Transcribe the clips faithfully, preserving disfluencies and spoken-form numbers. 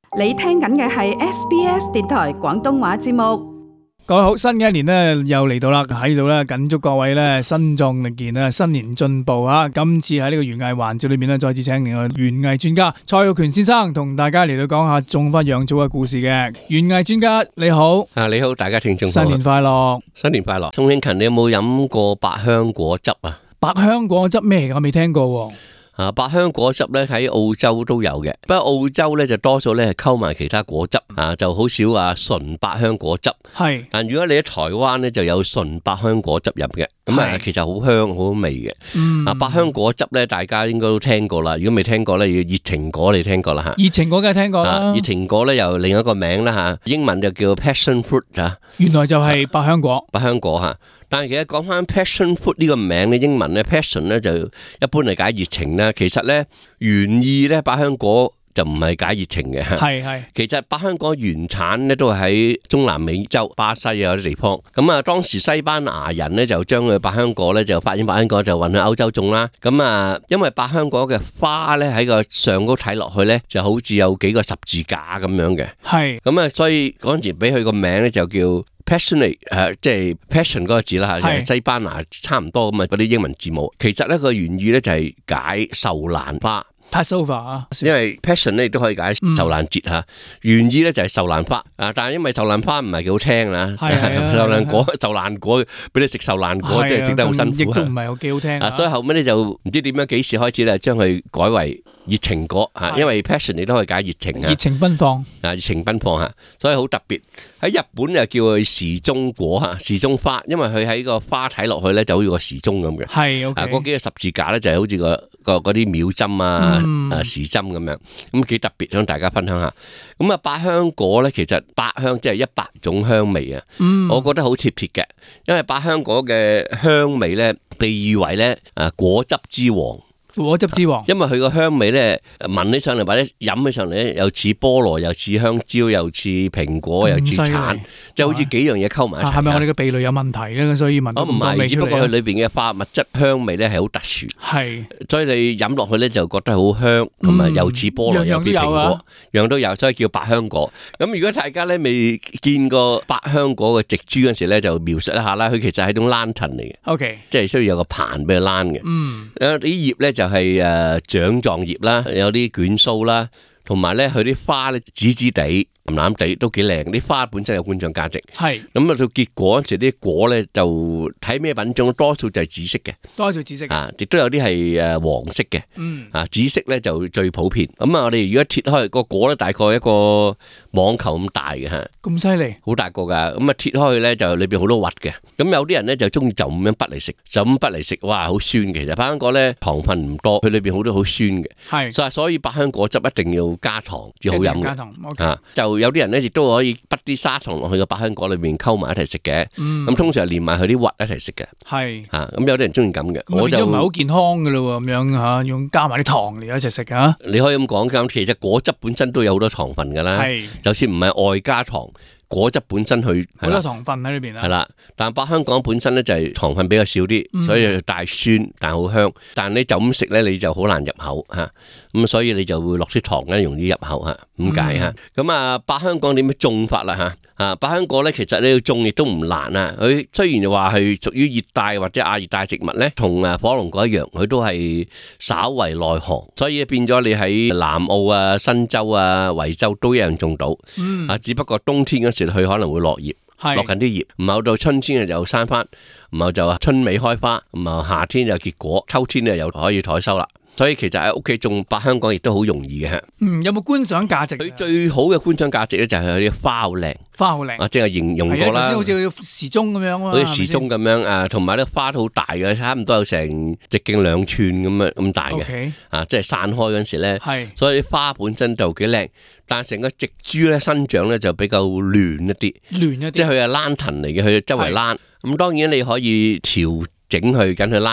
你聽緊嘅係 S B S 電台廣東話節目。 各位好，新嘅一年咧又嚟到啦，喺度咧謹祝各位咧身壯力健啊，新年進步啊！今次喺呢個園藝環節裏面咧，再次請嚟我園藝專家蔡玉權先生同大家嚟到講下種花養草嘅故事嘅。園藝專家你好， 啊你好，大家聽眾新年快樂， 新年快樂。宋慶勤，你有冇飲過百香果汁啊？ 百香果汁咩？我未聽過喎。 啊，百香果汁咧喺澳洲都有嘅，不過澳洲咧就多數咧係溝埋其他果汁啊，就好少話純百香果汁。 係， 但如果你喺台灣咧就有純百香果汁飲嘅，咁啊其實好香好好味嘅。 嗯， 啊百香果汁咧大家應該都聽過啦，如果未聽過咧，要熱情果你聽過啦吓。 熱情果梗係聽過啦。 熱情果咧又另一個名啦吓，英文就叫 passion fruit 吓。 原來就係百香果。 百香果吓。但係其實講翻 passion fruit 呢個名咧，英文咧 passion 咧就一般嚟解熱情啦。其實咧原意咧百香果就唔係解熱情嘅。 係係。 其實百香果原產咧都係喺中南美洲、巴西啊有啲地方。咁啊，當時西班牙人咧就將佢百香果咧就發現百香果就運去歐洲種啦。咁啊，因為百香果嘅花咧喺個上高睇落去咧就好似有幾個十字架咁樣嘅。 係。 咁啊，所以嗰陣時俾佢個名咧就叫passionate 誒，即係 passion 嗰個字啦嚇，西班牙差唔多咁啊嗰啲英文字母。其實咧個原意咧就係解秀蘭花 Passover 啊， 因為 passion 咧亦都可以解秀蘭節嚇。原意咧就係秀蘭花啊，但係因為秀蘭花唔係幾好聽啦，秀蘭果秀蘭果俾你食秀蘭果，即係食得好辛苦， 亦都唔係好幾好聽啊。所以後尾咧就唔知點樣幾時開始咧將佢改為熱情果啊，因為 passion 你都可以解熱情啊， 熱情奔放啊，熱情奔放嚇，所以好特別。喺日本就叫佢時鐘果嚇，時鐘花，因為佢喺個花睇落去咧就好似個時鐘咁嘅。 係 OK。 啊，嗰幾個十字架咧就係好似個個嗰啲秒針啊、 嗯、 啊時針咁樣，咁幾特別，想大家分享下。咁啊，百香果咧其實百香即係一百種香味啊，嗯、我覺得好貼切嘅，因為百香果嘅香味咧被譽為咧啊果汁之王。 果汁之王， 因為佢個香味咧，聞起上嚟或者飲起上嚟咧，又似菠蘿，又似香蕉，又似蘋果，又似橙，即係好似幾樣嘢溝埋一齊。係咪我哋嘅鼻類有問題咧？所以聞到咁多味出嚟。 只不過佢裏邊嘅化物質香味咧係好特殊， 係， 所以你飲落去咧就覺得好香，同埋又似菠蘿，又似蘋果，樣都有，所以叫百香果。咁如果大家咧未見過百香果嘅植株嗰時咧，就描述一下啦。佢其實係一種蘭藤嚟嘅 ，OK， 即係需要有個盤俾佢蘭嘅。嗯，有啲葉咧就係誒掌狀葉啦，有啲捲鬚啦，同埋咧佢啲花咧紫紫地、藍藍地都幾靚，啲花本身有觀賞價值。係咁啊，到結果嗰時啲果咧就睇咩品種，多數就係紫色嘅，多數紫色啊，亦都有啲係誒黃色嘅。嗯啊，紫色咧就最普遍。咁啊，我哋如果切開個果咧，大概一個網球咁大嘅吓，咁犀利，好大個噶。咁啊，切開去咧就裏邊好多核嘅。咁有啲人咧就中意就咁樣剝嚟食，就咁剝嚟食，哇，好酸嘅。其實百香果咧糖分唔多，佢裏邊好多好酸嘅。係，所以所以百香果汁一定要加糖至好飲嘅。加糖，啊，就有啲人咧亦都可以剝啲砂糖落去個百香果裏邊溝埋一齊食嘅。嗯，咁通常係連埋佢啲核一齊食嘅。係，啊，咁有啲人中意咁嘅。我就唔係好健康噶咯，咁樣吓，用加埋啲糖嚟一齊食啊。你可以咁講咁，其實果汁本身都有好多糖分噶啦。係，就算唔係外加糖。果汁本身佢好多糖分喺裏邊啦，係啦，但百香果本身咧就係糖分比較少啲，嗯、所以帶酸但好香。但你就咁食咧，你就好難入口吓，咁所以你就會落啲糖咧，容易入口吓，咁解吓。咁啊，百香果點樣種法啦吓？啊，百香果咧其實你要種亦都唔難啊。佢雖然話係屬於熱帶或者亞熱帶植物咧，同啊火龍果一樣，佢都係稍為耐寒，所以變咗你喺南澳啊、新州啊、維州都一樣種到。嗯，啊，只不過冬天嗰時佢可能會落葉，落緊啲葉，唔係到春天就生翻，唔係就春尾開花，唔係夏天就結果，秋天咧又可以採收啦。所以其實喺屋企種百香果亦都好容易嘅。嗯，有冇觀賞價值？佢最好嘅觀賞價值咧就係佢啲花好靚，花好靚啊，即係形容過啦。好似時鐘咁樣，好似時鐘咁樣啊，同埋啲花都好大嘅，差唔多有成直徑兩寸咁樣咁大嘅。Okay. 啊，即係散開嗰陣時咧，係，所以啲花本身就幾靚，但係成個植株咧生長咧就比較亂一啲，亂一啲，即係佢係蘭藤嚟嘅，佢周圍蘭。咁當然你可以調整佢，緊佢蘭得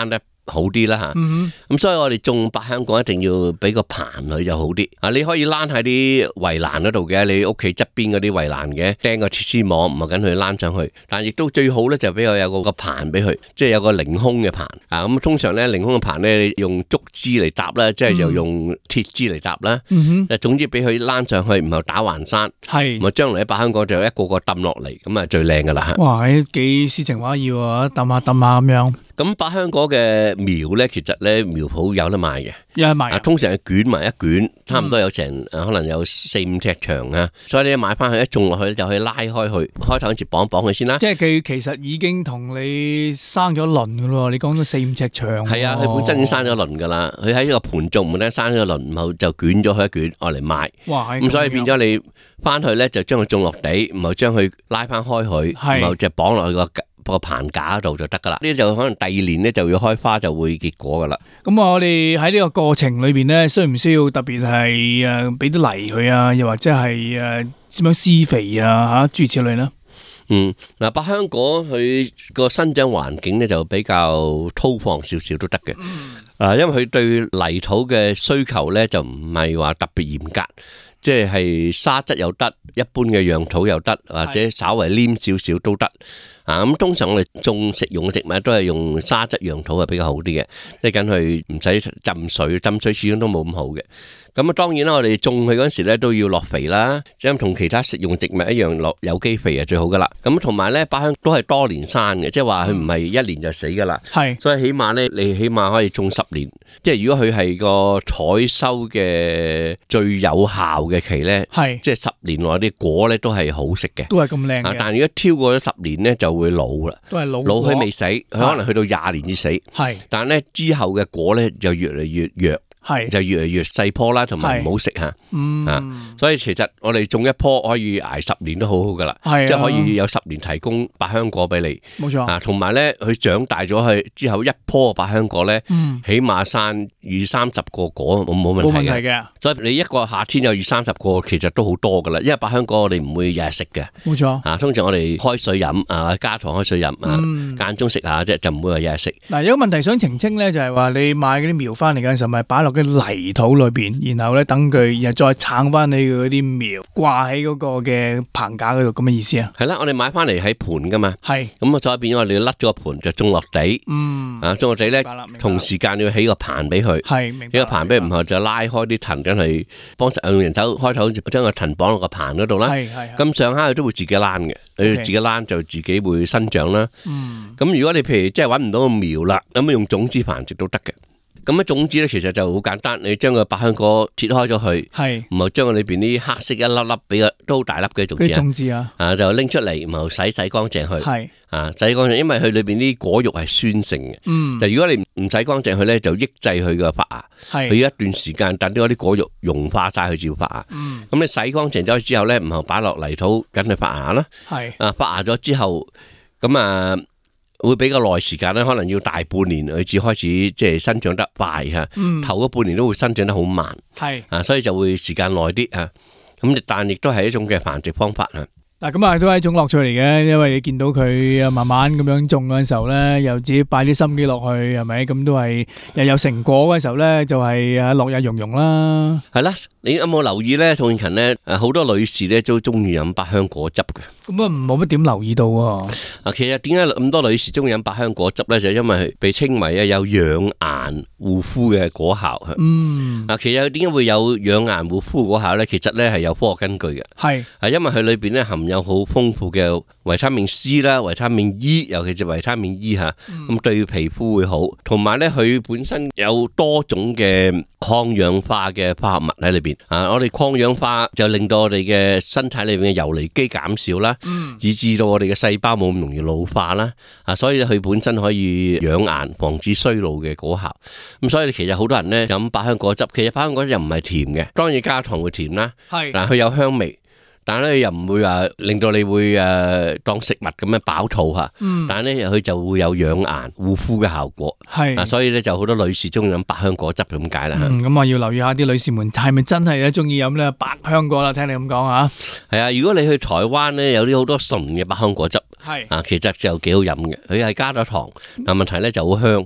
好啲啦嚇。咁、 嗯所以我哋種百香果一定要俾個棚佢就好啲。啊，你可以躝喺啲圍欄嗰度嘅，你屋企側邊嗰啲圍欄嘅，釘個鐵絲網，唔係緊佢躝上去。但亦都最好咧，就俾佢有個個棚俾佢，即係有個凌空嘅棚。啊，咁通常咧凌空嘅棚咧，你用竹枝嚟搭啦，即係就用鐵枝嚟搭啦。 嗯哼， 總之俾佢躝上去，然後打橫山， 係。 咁啊將來啲百香果就一個個抌落嚟，咁啊最靚噶啦。 哇，幾詩情畫意喎，揼下揼下咁樣。 咁百香果嘅苗咧，其實咧苗圃有得賣嘅， 有得賣啊，通常係捲埋一卷，差唔多有成、嗯、可能有四五尺長啊，所以你買翻去一種落去就可以拉開佢，開頭好似綁綁佢先啦。 即係佢其實已經同你生咗輪噶咯，你講到四五尺長。 係啊，佢本身已經生咗輪噶啦，佢喺呢個盤種唔得生咗輪，然後就捲咗佢一卷，愛嚟賣。 哇！ 咁所以變咗你翻去咧就將佢種落地，然後將佢拉翻開佢，然後就綁落去個個棚架嗰度就得噶啦。呢就可能第二年咧就要開花，就會結果噶啦。 咁我哋喺呢個過程裏邊咧，需唔需要特別係誒俾啲泥佢啊？又或者係誒點樣施肥啊？吓諸如此類咧？ 嗯，嗱，百香果佢個生長環境咧就比較粗放少少都得嘅。啊，因為佢對泥土嘅需求咧就唔係話特別嚴格。即係沙質又得，一般嘅樣土又得，或者稍為黏少少都得。啊，咁通常我哋種食用嘅植物都係用沙質樣土係比較好啲嘅，即係緊佢唔使浸水，浸水始終都冇咁好嘅。咁啊，當然啦，我哋種佢嗰時咧都要落肥啦，即係同其他食用植物一樣落有機肥係最好噶啦。咁同埋咧，百香都係多年生嘅，即係話佢唔係一年就死噶啦。係，所以起碼咧，你起碼可以種十年。即係如果佢係個採收嘅最有效嘅期咧，係即係十年內啲果咧都係好食嘅，都係咁靚嘅。但係如果超過咗十年咧，就會老啦，都係老老佢未死，佢可能去到廿年至死。係，但係咧之後嘅果咧就越嚟越弱。係就越嚟越細棵啦，同埋唔好食吓，嗯啊，所以其實我哋種一棵可以捱十年都好好噶啦，即係可以有十年提供百香果俾你，冇錯啊。同埋咧，佢長大咗去之後，一棵百香果咧，嗯，起碼生二三十個果，冇冇問題嘅。所以你一個夏天有二三十個，其實都好多噶啦。因為百香果我哋唔會日日食嘅，冇錯啊。通常我哋開水飲啊，加糖開水飲啊，間中食下啫，就唔會話日日食。嗱，有個問題想澄清咧，就係話你買嗰啲苗翻嚟嘅時候，咪擺落嘅泥土裏邊，然後咧等佢，然後再撐翻你嗰啲苗掛喺嗰個嘅棚架嗰度，咁嘅意思啊？係啦，我哋買翻嚟喺盤噶嘛，係咁啊，再變咗我哋甩咗個盤就種落地，嗯啊，種落地咧，同時間要起個棚俾佢，係明白，起個棚俾佢，然後就拉開啲藤，跟係幫實用人手開頭將個藤綁落個棚嗰度啦，係係，咁上下佢都會自己躝嘅，佢自己躝就自己會生長啦，嗯，咁如果你譬如即係搵唔到個苗啦，咁用種子繁殖都得嘅。咁嘅種子咧，其實就好簡單，你將個百香果切開咗去，係，然後將佢裏邊啲黑色一粒粒比較都好大粒嘅種子啊，種子啊，啊就拎出嚟，然後洗洗乾淨去，係，啊洗乾淨，因為佢裏邊啲果肉係酸性嘅，嗯，就如果你唔洗乾淨佢咧，就抑制佢個發芽，係，佢一段時間等啲嗰啲果肉融化晒佢至會發芽，嗯，咁你洗乾淨咗之後咧，然後擺落泥土等佢發芽啦，係，啊發芽咗之後，咁啊。會比較耐時間咧，可能要大半年佢至開始即係生長得快吓，嗯、頭嗰半年都會生長得好慢，係啊，所以就會時間耐啲啊。咁但亦都係一種嘅繁殖方法啊。嗱，咁啊都係一種樂趣嚟嘅，因為你見到佢慢慢咁樣種嗰陣時候咧，又自己擺啲心機落去，係咪？咁都係又有成果嗰陣時候咧，就係啊樂日融融啦。係啦，你有冇留意咧？宋慶勤咧，誒好多女士咧都中意飲百香果汁嘅。咁啊，冇乜點留意到喎。啊，其實點解咁多女士中意飲百香果汁咧？就因為被稱為啊有養顏護膚嘅果效。嗯。啊，其實點解會有養顏護膚果效咧？其實咧係有科學根據嘅。係。係因為佢裏邊咧含有好豐富嘅維他命 C 啦、維他命 E， 尤其是維他命 E 吓，咁對皮膚會好。同埋咧，佢本身有多種嘅抗氧化嘅化合物喺裏邊。啊，我哋抗氧化就令到我哋嘅身體裏邊嘅游離基減少啦。嗯，以致到我哋嘅細胞冇咁容易老化啦，啊，所以佢本身可以養顏、防止衰老嘅果效。咁所以其實好多人咧飲百香果汁，其實百香果汁又唔係甜嘅，當然加糖會甜啦，係，但係佢有香味，但係咧又唔會話令到你會誒當食物咁樣飽肚吓，嗯，但係咧佢就會有養顏護膚嘅效果，係，啊，所以咧就好多女士中意飲百香果汁咁解啦。嗯，咁我要留意下啲女士們係咪真係咧中意飲咧百香果啦？聽你咁講啊，係啊，如果你去台灣咧有啲好多純嘅百香果汁，係啊，其實就幾好飲嘅，佢係加咗糖，但問題咧就好香。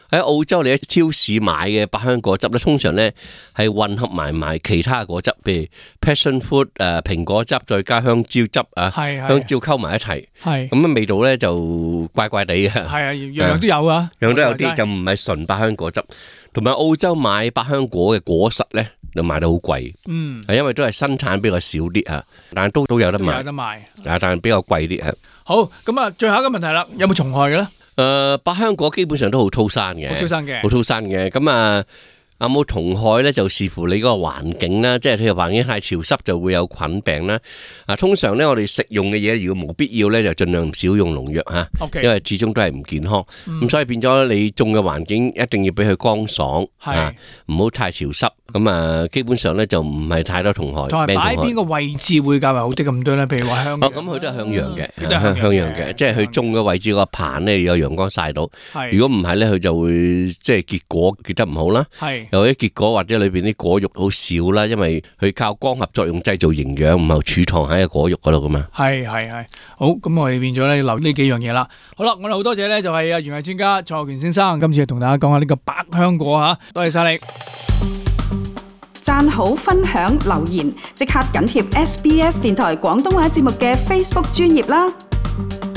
喺澳洲你喺超市買嘅百香果汁咧，通常咧係混合埋埋其他果汁，譬如 passion fruit 誒蘋果汁，再加香蕉汁啊，香蕉溝埋一齊，咁嘅味道咧就怪怪地嘅。係啊，樣樣都有啊， 樣都有啲，就唔係純百香果汁。同埋澳洲買百香果嘅果實咧，就賣得好貴。嗯，係因為都係生產比較少啲啊，但係都都有得賣。有得賣，但係比較貴啲啊。 好，咁啊，最後一個問題啦，有冇蟲害嘅咧？ 誒，百香果基本上都好粗生嘅， 好粗生嘅， 好粗生嘅。咁啊，有冇蟲害咧？就視乎你嗰個環境啦，即係佢個環境太潮濕就會有菌病啦。啊，通常咧我哋食用嘅嘢，如果冇必要咧，就盡量少用農藥吓，因為始終都係唔健康。咁所以變咗你種嘅環境一定要俾佢乾爽，啊，唔好太潮濕。咁啊，基本上咧就唔係太多蟲害。 同埋擺邊個位置會較為好啲咁多咧？譬如話向哦，咁佢都係向陽嘅，向向陽嘅，即係佢種嘅位置個棚咧有陽光曬到。如果唔係咧，佢就會即係結果結得唔好啦。係，有啲結果或者裏邊啲果肉好少啦，因為佢靠光合作用製造營養，唔係儲藏喺個果肉嗰度噶嘛。係係係，好，咁我哋變咗咧留呢幾樣嘢啦。好啦，我哋好多謝咧，就係啊園藝專家蔡浩權先生，今次同大家講下呢個百香果吓，多謝晒你。 讚好、分享、留言，即刻緊貼 S B S 電台廣東話節目嘅 Facebook 專頁啦！